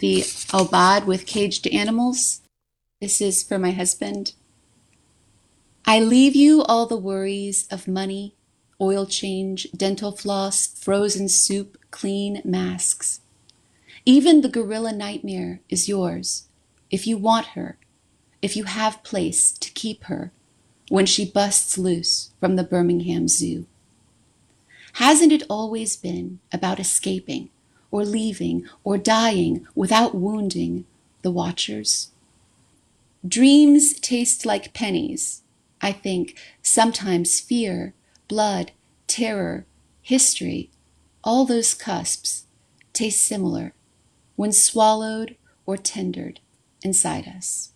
the Aubade with Caged Animals. This is for my husband. I leave you all the worries of money, oil change, dental floss, frozen soup, clean masks. Even the gorilla nightmare is yours, if you want her, if you have place to keep her when she busts loose from the Birmingham Zoo. Hasn't it always been about escaping or leaving or dying without wounding the watchers? Dreams taste like pennies, I think. Sometimes fear, blood, terror, history, all those cusps taste similar when swallowed or tendered inside us.